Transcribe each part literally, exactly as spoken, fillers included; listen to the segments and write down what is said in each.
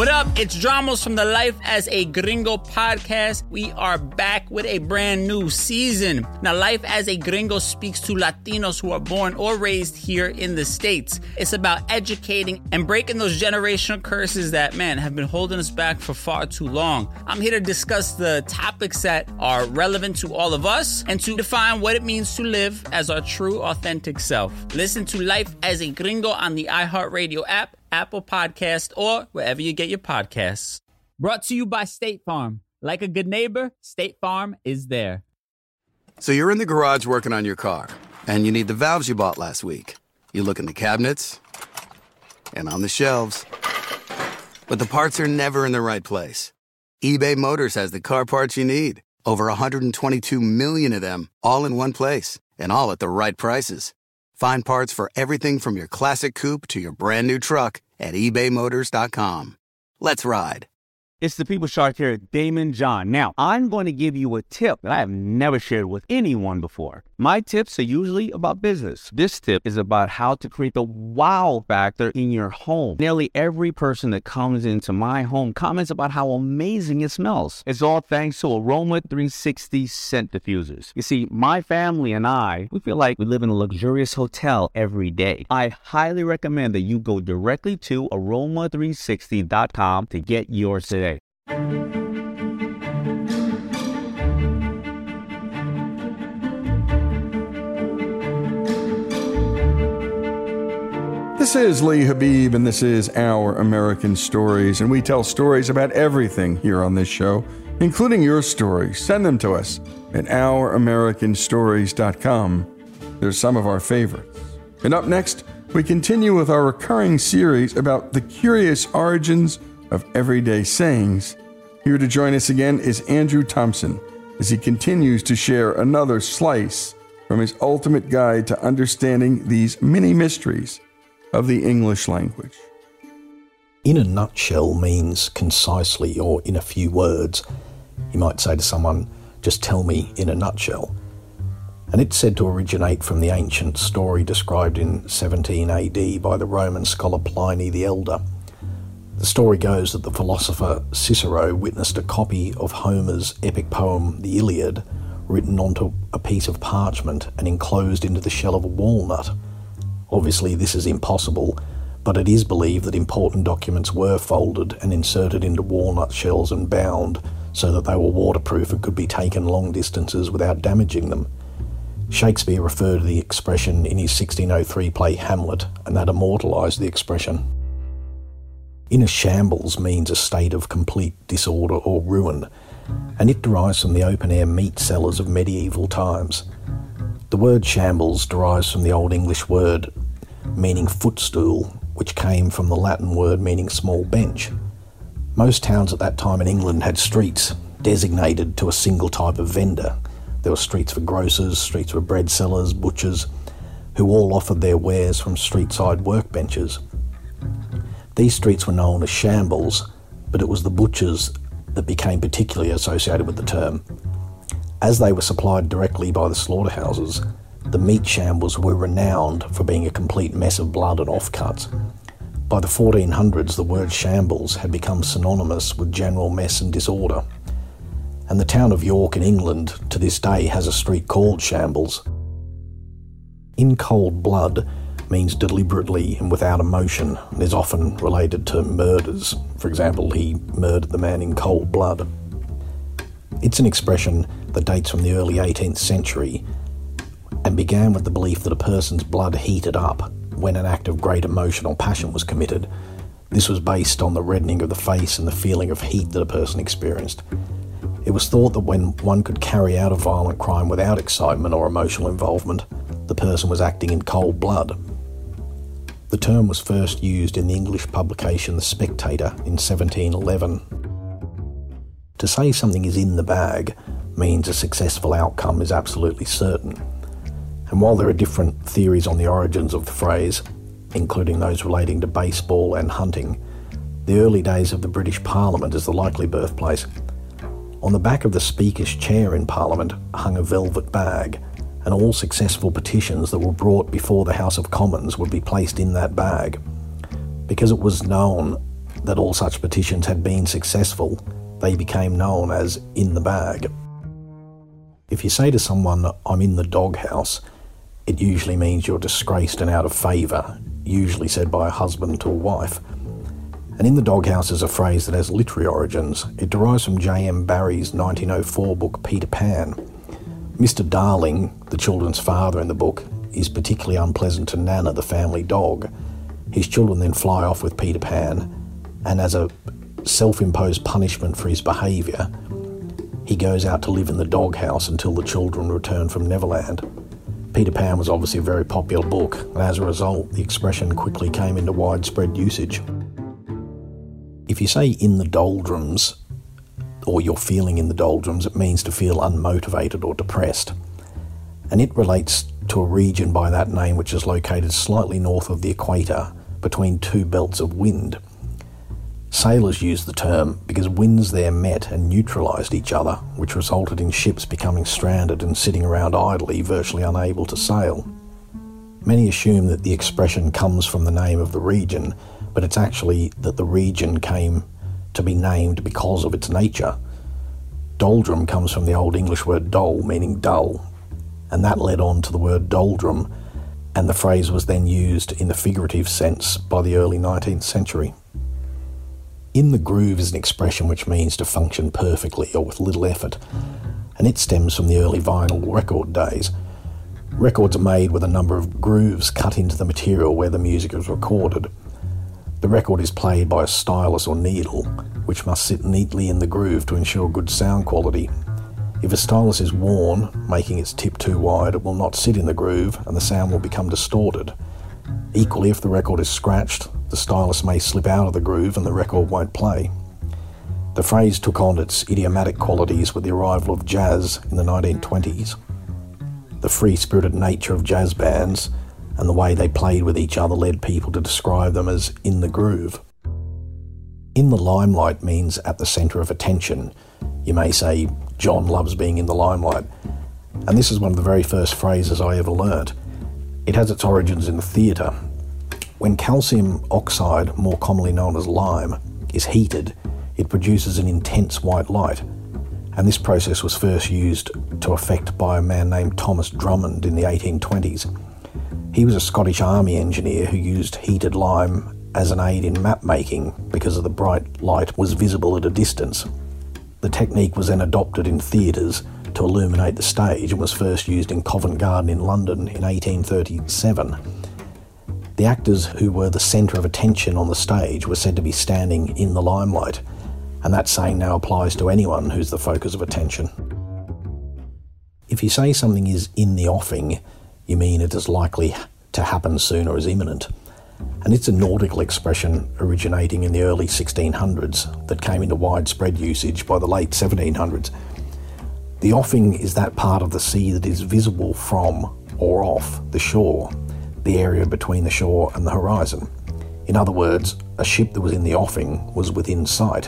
What up? It's Dramos from the Life as a Gringo podcast. We are back with a brand new season. Now, Life as a Gringo speaks to Latinos who are born or raised here in the States. It's about educating and breaking those generational curses that, man, have been holding us back for far too long. I'm here to discuss the topics that are relevant to all of us and to define what it means to live as our true, authentic self. Listen to Life as a Gringo on the iHeartRadio app, Apple Podcast, or wherever you get your podcasts. Brought to you by State Farm. Like a good neighbor, State Farm is there. So you're in the garage working on your car, and you need the valves you bought last week. You look in the cabinets and on the shelves, but the parts are never in the right place. eBay Motors has the car parts you need. Over one hundred twenty-two million of them, all in one place, and all at the right prices. Find parts for everything from your classic coupe to your brand new truck at ebay motors dot com. Let's ride. It's the People Shark here, Damon John. Now, I'm going to give you a tip that I have never shared with anyone before. My tips are usually about business. This tip is about how to create the wow factor in your home. Nearly every person that comes into my home comments about how amazing it smells. It's all thanks to Aroma three sixty scent diffusers. You see, my family and I, we feel like we live in a luxurious hotel every day. I highly recommend that you go directly to aroma three sixty dot com to get yours today. This is Lee Habib, and this is Our American Stories, and we tell stories about everything here on this show, including your stories. Send them to us at our american stories dot com. They're some of our favorites. And up next, we continue with our recurring series about the curious origins of everyday sayings. Here to join us again is Andrew Thompson, as he continues to share another slice from his ultimate guide to understanding these many mysteries of the English language. In a nutshell means concisely or in a few words. You might say to someone, just tell me in a nutshell. And it's said to originate from the ancient story described in seventeen A D by the Roman scholar Pliny the Elder. The story goes that the philosopher Cicero witnessed a copy of Homer's epic poem, the Iliad, written onto a piece of parchment and enclosed into the shell of a walnut. Obviously, this is impossible, but it is believed that important documents were folded and inserted into walnut shells and bound so that they were waterproof and could be taken long distances without damaging them. Shakespeare referred to the expression in his sixteen oh three play Hamlet, and that immortalised the expression. In a shambles means a state of complete disorder or ruin, and it derives from the open-air meat cellars of medieval times. The word shambles derives from the Old English word meaning footstool, which came from the Latin word meaning small bench. Most towns at that time in England had streets designated to a single type of vendor. There were streets for grocers, streets for bread sellers, butchers, who all offered their wares from street-side workbenches. These streets were known as shambles, but it was the butchers that became particularly associated with the term. As they were supplied directly by the slaughterhouses, the meat shambles were renowned for being a complete mess of blood and offcuts. By the fourteen hundreds, the word shambles had become synonymous with general mess and disorder. And the town of York in England to this day has a street called Shambles. In cold blood means deliberately and without emotion, and is often related to murders. For example, he murdered the man in cold blood. It's an expression that dates from the early eighteenth century and began with the belief that a person's blood heated up when an act of great emotion or passion was committed. This was based on the reddening of the face and the feeling of heat that a person experienced. It was thought that when one could carry out a violent crime without excitement or emotional involvement, the person was acting in cold blood. The term was first used in the English publication The Spectator in seventeen eleven. To say something is in the bag means a successful outcome is absolutely certain. And while there are different theories on the origins of the phrase, including those relating to baseball and hunting, the early days of the British Parliament is the likely birthplace. On the back of the Speaker's chair in Parliament hung a velvet bag, and all successful petitions that were brought before the House of Commons would be placed in that bag. Because it was known that all such petitions had been successful, they became known as in the bag. If you say to someone, "I'm in the doghouse," it usually means you're disgraced and out of favour, usually said by a husband to a wife. And in the doghouse is a phrase that has literary origins. It derives from J M Barrie's nineteen oh four book Peter Pan. Mister Darling, the children's father in the book, is particularly unpleasant to Nana, the family dog. His children then fly off with Peter Pan, and as a self-imposed punishment for his behaviour, he goes out to live in the doghouse until the children return from Neverland. Peter Pan was obviously a very popular book, and as a result, the expression quickly came into widespread usage. If you say in the doldrums, or you're feeling in the doldrums, it means to feel unmotivated or depressed. And it relates to a region by that name which is located slightly north of the equator, between two belts of wind. Sailors used the term because winds there met and neutralised each other, which resulted in ships becoming stranded and sitting around idly, virtually unable to sail. Many assume that the expression comes from the name of the region, but it's actually that the region came to be named because of its nature. Doldrum comes from the Old English word dol, meaning dull, and that led on to the word doldrum, and the phrase was then used in the figurative sense by the early nineteenth century. In the groove is an expression which means to function perfectly or with little effort, and it stems from the early vinyl record days. Records are made with a number of grooves cut into the material where the music is recorded. The record is played by a stylus or needle, which must sit neatly in the groove to ensure good sound quality. If a stylus is worn, making its tip too wide, it will not sit in the groove and the sound will become distorted. Equally, if the record is scratched, the stylus may slip out of the groove and the record won't play. The phrase took on its idiomatic qualities with the arrival of jazz in the nineteen twenties. The free-spirited nature of jazz bands and the way they played with each other led people to describe them as in the groove. In the limelight means at the centre of attention. You may say, John loves being in the limelight. And this is one of the very first phrases I ever learnt. It has its origins in the theatre. When calcium oxide, more commonly known as lime, is heated, it produces an intense white light. And this process was first used to effect by a man named Thomas Drummond in the eighteen twenties. He was a Scottish Army engineer who used heated lime as an aid in map making because of the bright light was visible at a distance. The technique was then adopted in theatres to illuminate the stage and was first used in Covent Garden in London in eighteen thirty-seven. The actors who were the centre of attention on the stage were said to be standing in the limelight, and that saying now applies to anyone who's the focus of attention. If you say something is in the offing, you mean it is likely to happen soon or is imminent. And it's a nautical expression originating in the early sixteen hundreds that came into widespread usage by the late seventeen hundreds. The offing is that part of the sea that is visible from or off the shore, the area between the shore and the horizon. In other words, a ship that was in the offing was within sight.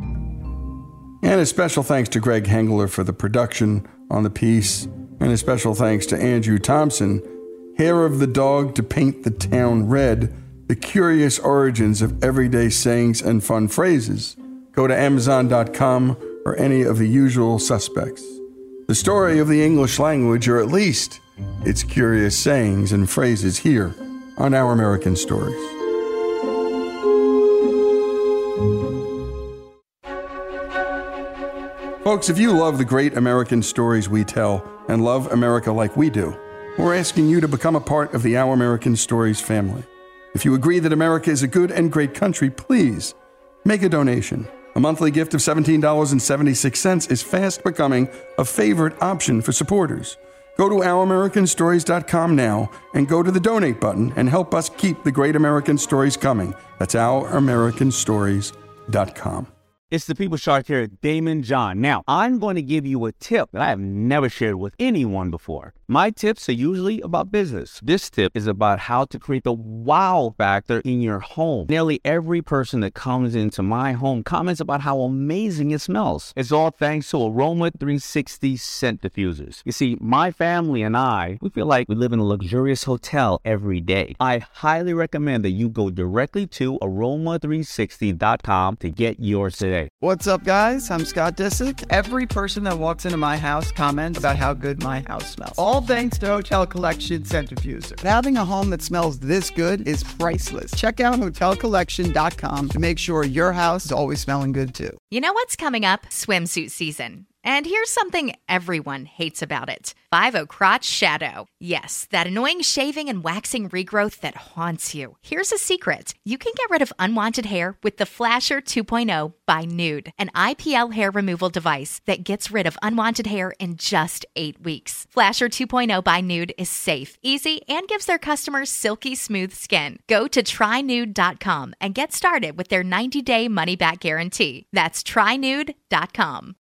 And a special thanks to Greg Hengler for the production on the piece, and a special thanks to Andrew Thompson, Hair of the Dog to Paint the Town Red, The Curious Origins of Everyday Sayings and Fun Phrases. Go to Amazon dot com or any of the usual suspects. The story of the English language, or at least its curious sayings and phrases, here on Our American Stories. Folks, if you love the great American stories we tell and love America like we do, we're asking you to become a part of the Our American Stories family. If you agree that America is a good and great country, please make a donation. A monthly gift of seventeen dollars and seventy-six cents is fast becoming a favorite option for supporters. Go to our american stories dot com now and go to the donate button and help us keep the great American stories coming. That's our american stories dot com. It's the People Shark here, Damon John. Now, I'm going to give you a tip that I have never shared with anyone before. My tips are usually about business. This tip is about how to create the wow factor in your home. Nearly every person that comes into my home comments about how amazing it smells. It's all thanks to Aroma three sixty scent diffusers. You see, my family and I, we feel like we live in a luxurious hotel every day. I highly recommend that you go directly to aroma three sixty dot com to get yours today. What's up, guys? I'm Scott Disick. Every person that walks into my house comments about how good my house smells. All thanks to Hotel Collection Scent Diffuser. Having a home that smells this good is priceless. Check out hotel collection dot com to make sure your house is always smelling good, too. You know what's coming up? Swimsuit season. And here's something everyone hates about it. five oh Crotch Shadow. Yes, that annoying shaving and waxing regrowth that haunts you. Here's a secret. You can get rid of unwanted hair with the Flasher two point oh by Nude, an I P L hair removal device that gets rid of unwanted hair in just eight weeks. Flasher two point oh by Nude is safe, easy, and gives their customers silky smooth skin. Go to try nude dot com and get started with their ninety day money-back guarantee. That's try nude dot com.